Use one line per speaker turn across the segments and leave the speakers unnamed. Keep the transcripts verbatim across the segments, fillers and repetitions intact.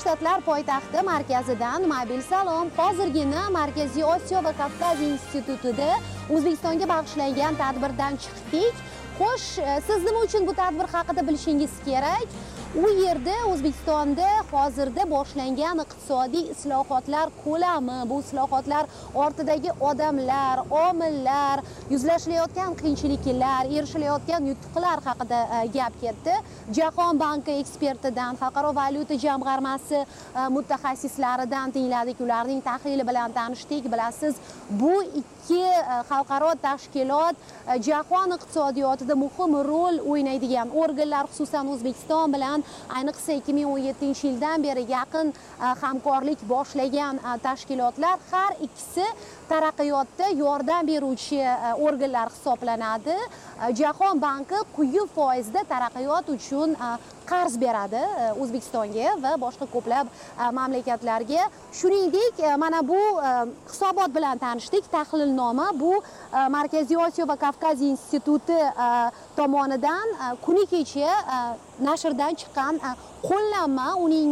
Shtatlar poytaxti markazidan mobil salom. Hozirgina Markaziy Osiyo va Kavkaz institutida O'zbekistonga bag'ishlangan tadbirdan chiqdik. Xo'sh, siz nima uchun bu tadbir haqida bilishingiz kerak? U yerda O'zbekistonda hozirda boshlangan iqtisodiy islohotlar ko'lami, bu islohotlar ortidagi odamlar, omillar, yuzlashilayotgan qiyinchiliklar, erishilayotgan yutuqlar haqida gap ketdi. Jahon banki ekspertidan, Xalqaro valyuta jamg'armasi mutaxassislaridan tingladik, ularning tahlili bilan tanishdik. Bilasiz, bu ikki xalqaro tashkilot jahon iqtisodiyotida muhim rol o'ynaydigan organlar, xususan O'zbekiston bilan ayniqsa ikki ming o'n yettinchi yildan beri yaqin hamkorlik boshlagan tashkilotlar. Har ikkisi taraqqiyotda yordam beruvchi organlar hisoblanadi. Jahon banki quyi foizda taraqqiyot uchun qarz beradi O'zbekistonga va boshqa ko'plab mamlakatlarga. Shuningdek, mana bu hisobot bilan tanishdik. Tahlilnoma bu Markaziy Osiyo va Kavkaz instituti tomonidan kuni kecha nashrdan chiqqan qo'llanma. Uning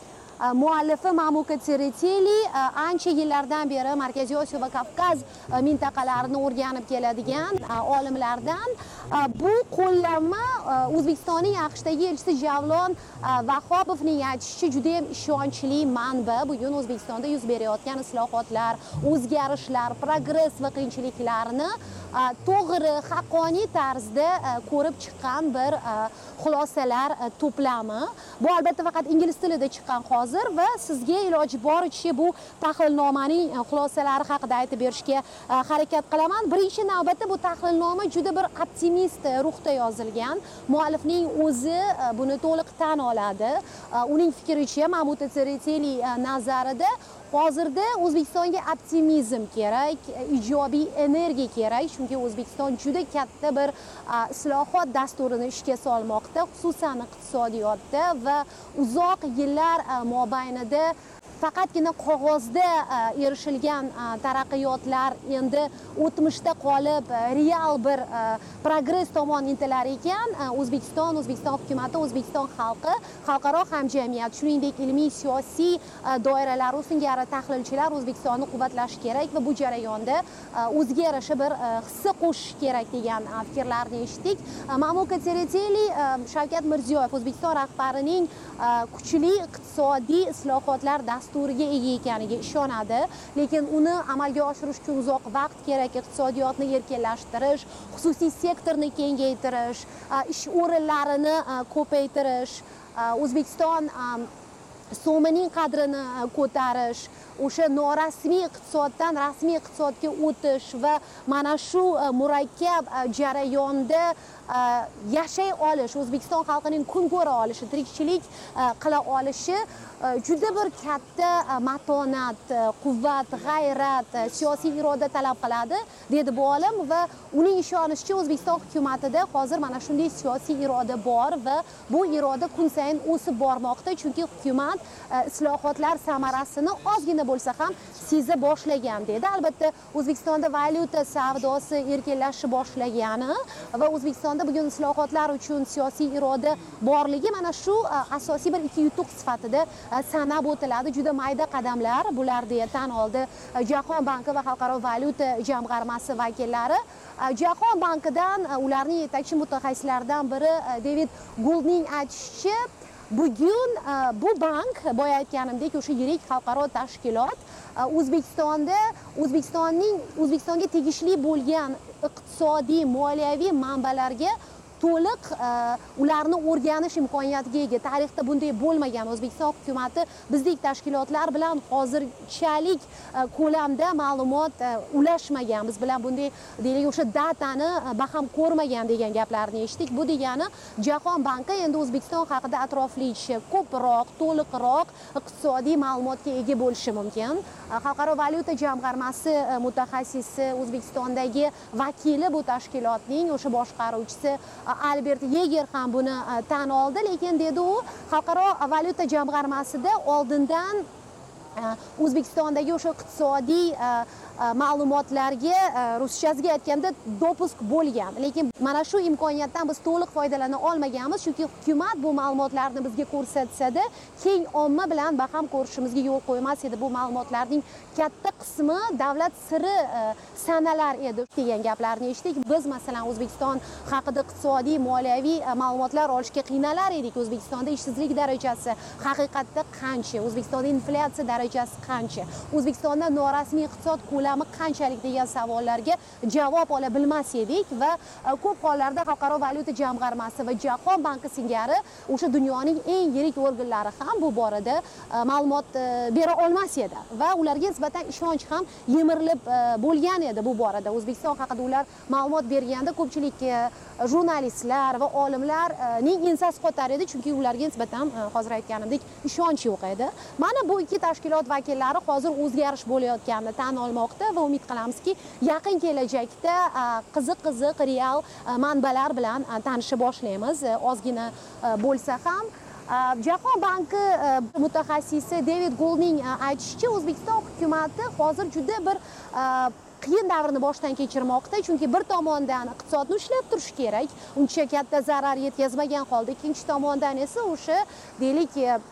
muallifi Mamuka Tsereteli ancha yillardan beri Markaziy Osiyo va Kavkaz mintaqalarini o'rganib keladigan olimlardan. Bu qo'llanma O'zbekistonning AQShdagi elchisi Javlon Vahobovning aytishicha juda ham ishonchli manba. Bugun O'zbekistonda yuz berayotgan islohotlar, o'zgarishlar, progress va qiyinchiliklarni to'g'ri, haqqoniy tarzda ko'rib chiqqan bir xulosalar to'plami. Bu albatta faqat ingliz tilida chiqqan hozir va sizga iloji boricha bu tahlilnomaning xulosalari haqida aytib berishga harakat qilaman. Birinchi navbatda bu tahlilnoma juda bir optimist ruhda yozilgan. Muallifning o'zi buni to'liq tan oladi. Uning fikricha, Mamuta Tsereteli nazarida hozirda O'zbekistonga optimizm kerak, ijobiy energiya kerak, chunki O'zbekiston juda katta bir islohot dasturini ishga solmoqda, xususan iqtisodiyotda va uzoq yillar mobaynida faqatgina qog'ozda erishilgan taraqqiyotlar endi o'tmishda qolib real bir progress tomon intilar ekan. O'zbekiston, O'zbekiston hukumati, O'zbekiston xalqi, xalqaro hamjamiyat, shuningdek ilmiy siyosiy doiralar, singari tahlilchilar O'zbekistonni quvvatlash kerak va bu jarayonda o'ziga yarasha bir hissa qo'shish kerak degan fikrlarni eshitdik. Mamuka Tsereteli Shavkat Mirziyoyev O'zbekiston rahbarining kuchli iqtisodiy islohotlar dasturiga ega ekaniga ishonadi, lekin uni amalga oshirish uchun uzoq vaqt kerak. Iqtisodiyotni erkinlashtirish, xususiy sektorni kengaytirish, ish o'rinlarini ko'paytirish, O'zbekiston so'mining qadrini ko'tarish, o'sha norasmiy iqtisoddan rasmiy iqtisodga o'tish va mana shu murakkab jarayonda yashay olish, O'zbekiston xalqining kun ko'ra olishi, tirikchilik qila olishi juda bir katta matonat, quvvat, g'ayrat, siyosiy iroda talab qiladi, dedi bu olim va uning ishonishicha O'zbekiston hukumatida hozir mana shunday siyosiy iroda bor va bu iroda kun sayin o'sib bormoqda, chunki hukumat islohotlar samarasini ozgina bo'lsa ham seza boshlagan, dedi. Albatta, O'zbekistonda valyuta savdosi erkinlashib boshlagani va O'zbekistonda bugun islohotlar uchun siyosiy iroda borligi mana shu asosiy bir ikki yutuq sifatida sanab o'tiladi. Juda mayda qadamlar bular deya tan oldi Jahon banki va Xalqaro valyuta jamg'armasi vakillari. Jahon bankidan ularning yetakchi mutaxassislaridan biri David Gouldning aytishicha, bugun bu bank, boya aytganimdek, o'sha yirik xalqaro tashkilot O'zbekistonda O'zbekistonning O'zbekistonga tegishli bo'lgan iqtisodiy, moliyaviy manbalarga to'liq ularni o'rganish imkoniyatiga ega. Tarixda bunday bo'lmagan. O'zbekiston hukumati bizdek tashkilotlar bilan hozirchalik ko'lamda ma'lumot ulashmagan. Biz bilan bunday deylik o'sha datani baham ko'rmagan degan gaplarni eshitdik. Bu degani Jahon banki endi O'zbekiston haqida atroflicha, ko'proq, to'liqroq iqtisodiy ma'lumotga ega bo'lishi mumkin. Xalqaro valyuta jamg'armasi mutaxassisi, O'zbekistondagi vakili bu tashkilotning o'sha boshqaruvchisi Albert Yeger ham buni tan oldi, lekin dedi u, Xalqaro valyuta jamg'armasida oldindan O'zbekistondagi o'sha iqtisodiy ma'lumotlarga ruschasiga aytganda dopusk bo'lgan, lekin mana shu imkoniyatdan biz to'liq foydalana olmaganmiz, chunki hukumat bu ma'lumotlarni bizga ko'rsatsa-da, keng omma bilan baham ko'rishimizga yo'l qo'ymas edi. Bu ma'lumotlarning katta qismi davlat siri sanalar edi degan gaplarni eshitdik. Biz masalan O'zbekiston haqida iqtisodiy, moliyaviy ma'lumotlar olishga qiynalar edik. O'zbekistonda ishsizlik darajasi haqiqatda qancha? O'zbekistonda inflyatsiya darajasi qancha? O'zbekistonda norasmiy iqtisod ko'lami qanchalik degan savollarga javob ola bilmas edik va ko'p hollarda Xalqaro valyuta jamg'armasi va Jahon banki singari o'sha dunyoning eng yirik organlari ham bu borada ma'lumot bera olmas edi va ularga nisbatan ishonch ham yemirilib bo'lgan edi bu borada. O'zbekiston haqida ular ma'lumot berganda ko'pchilik jurnalistlar va olimlarning ensasi qotar edi, chunki ularga nisbatan hozir aytganimdek ishonch yo'q edi. Mana bu ikki tashkilot vakillari hozir o'zgarish bo'layotganini tan olmoqda va umid qilamizki, yaqin kelajakda qiziq-qiziq real manbalar bilan tanisha boshlaymiz. Ozgina bo'lsa ham Jahon banki mutaxassisi David Goldning aytishicha, O'zbekiston hukumatı hozir juda bir qiyin davrni boshdan kechirmoqda, chunki bir tomondan iqtisodni ushlab turish kerak, uncha katta zarar yetkazmagan holda, ikkinchi tomondan esa o'sha deylik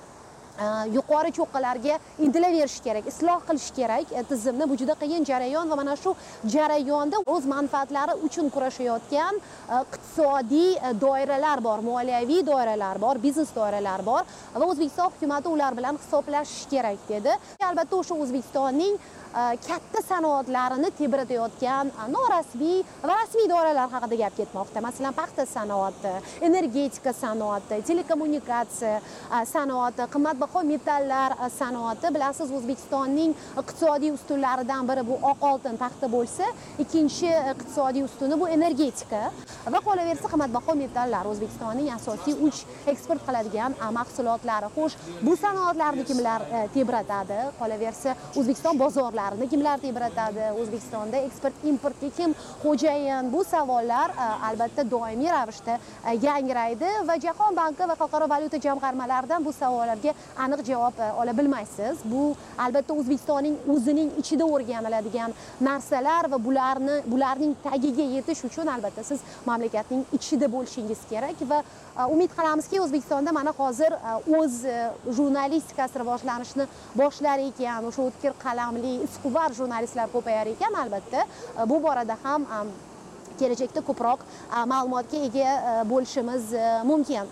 yuqori cho'qqalarga intilaverish kerak, isloh qilish kerak tizimni. Bu juda qiyin jarayon va mana shu jarayonda o'z manfaatlari uchun kurashayotgan iqtisodiy doiralar bor, moliyaviy doiralar bor, biznes doiralar bor va O'zbekiston hukumatı ular bilan hisoblashish kerak dedi. Albatta o'sha O'zbekistonning katta sanoatlarini tebratayotgan norasmiy va rasmiy doiralar haqida gap ketmoqda. Masalan, paxta sanoati, energetika sanoati, telekommunikatsiya sanoati, qimmatbaho metallar sanoati. Bilasiz, O'zbekistonning iqtisodiy ustunlaridan biri bu oq oltin, paxta bo'lsa, ikkinchi iqtisodiy ustuni bu energetika va qolaversa qimmatbaho metallar. O'zbekistonning asosiy uch eksport qiladigan mahsulotlari. Xo'sh, bu sanoatlarni kimlar tebratadi? Qolaversa, O'zbekiston bozorlari kimlar tebratadi? O'zbekistonda eksport importga kim xo'jayin? Bu savollar albatta doimiy ravishda yangraydi va Jahon banki va Xalqaro valyuta jamg'armalaridan bu savollarga aniq javob ola bilmaysiz. Bu albatta O'zbekistonning o'zining ichida o'rganiladigan narsalar va bularni bularning tagiga yetish uchun albatta siz mamlakatning ichida bo'lishingiz kerak va umid qilamizki, O'zbekistonda mana hozir o'z jurnalistikasi rivojlanishni boshlar ekan, o'sha o'tkir qalamli isquvor jurnalistlar ko'payar ekan. Albatta bu borada ham kelajakda ko'proq ma'lumotga ega bo'lishimiz mumkin.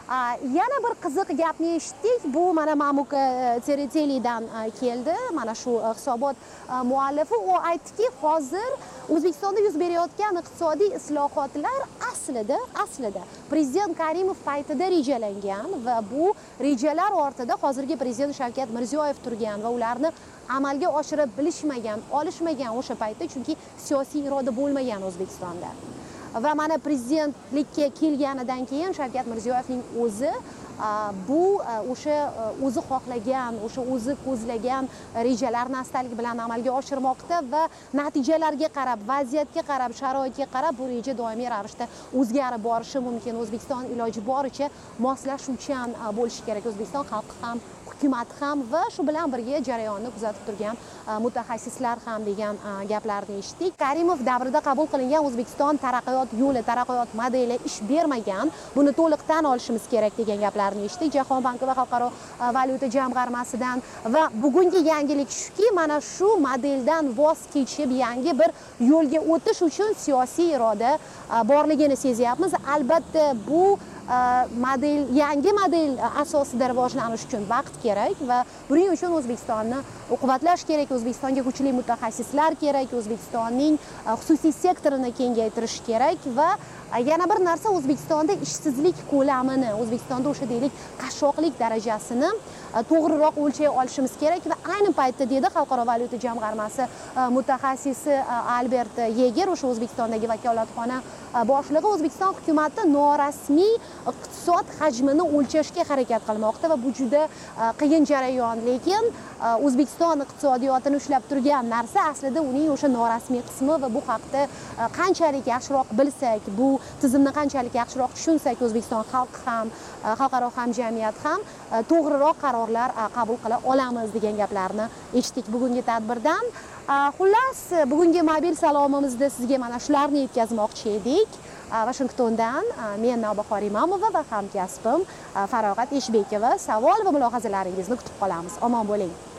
Yana bir qiziq gapni eshitdik. Bu mana Mamuka Tseretelidan keldi. Mana shu hisobot muallifi u aytdiki, hozir O'zbekistonda yuz berayotgan iqtisodiy islohotlar aslida aslida prezident Karimov paytida rejalangan va bu rejalar ortida hozirgi prezident Shavkat Mirziyoyev turgan va ularni amalga oshirib bilishmagan, olishmagan o'sha paytda, chunki siyosiy iroda bo'lmagan O'zbekistonda. Va mana prezidentlikka kelganidan keyin Shavkat Mirziyoyevning o'zi bu o'sha o'zi xohlagan, o'sha o'zi ko'zlagan rejalarni astalik bilan amalga oshirmoqda va natijalarga qarab, vaziyatga qarab, sharoitga qarab bu reja doimiy ravishda o'zgarib borishi mumkin. O'zbekiston iloji boricha moslashuvchan bo'lishi kerak. O'zbekiston xalqi ham, hukumat ham va shu bilan birga jarayonni kuzatib turgan mutaxassislar ham degan gaplarni eshitdik. Karimov davrida qabul qilingan O'zbekiston taraqqiyot yo'li, taraqqiyot modeli ish bermagan. Buni to'liq tan olishimiz kerak degan gaplarni eshitdik Jahon banki va Xalqaro valyuta jamg'armasidan va bugungi yangilik shuki, mana shu modeldan voz kechib yangi bir yo'lga o'tish uchun siyosiy iroda borligini sezyapmiz. Albatta bu model, yangi model asosida rivojlanish uchun vaqt kerak va buning uchun O'zbekistonni quvvatlash kerak, O'zbekistonga kuchli mutaxassislar kerak, O'zbekistonning xususiy sektorini kengaytirish kerak va yana bir narsa, O'zbekistonda ishsizlik ko'lamini, O'zbekistonda o'sha deylik qashshoqlik darajasini to'g'riroq o'lchay olishimiz kerak va ayni paytda dedi Xalqaro valyuta jamg'armasi mutaxassisi Albert Yeger, o'sha O'zbekistondagi vakolatxona boshlig'i, O'zbekiston hukumati norasmiy iqtisod hajmini o'lchashga harakat qilmoqda va bu juda qiyin jarayon, lekin O'zbekiston iqtisodiyotini ushlab turgan narsa aslida uning o'sha norasmiy qismi va bu haqda qanchalik yaxshiroq bilsak, bu tizimni qanchalik yaxshiroq tushunsak, O'zbekiston xalqi ham, xalqaro hamjamiyat ham to'g'riroq qarorlar qabul qila olamiz degan gaplarni eshitdik bugungi tadbirdan. Xullas, bugungi mobil salomimizda sizga mana shularni yetkazmoqchi edik. Washingtondan men Navbahor Imomova va hamkasbim Farog'at Eshbekova savol va mulohazalaringizni kutib qolamiz. Omon bo'ling.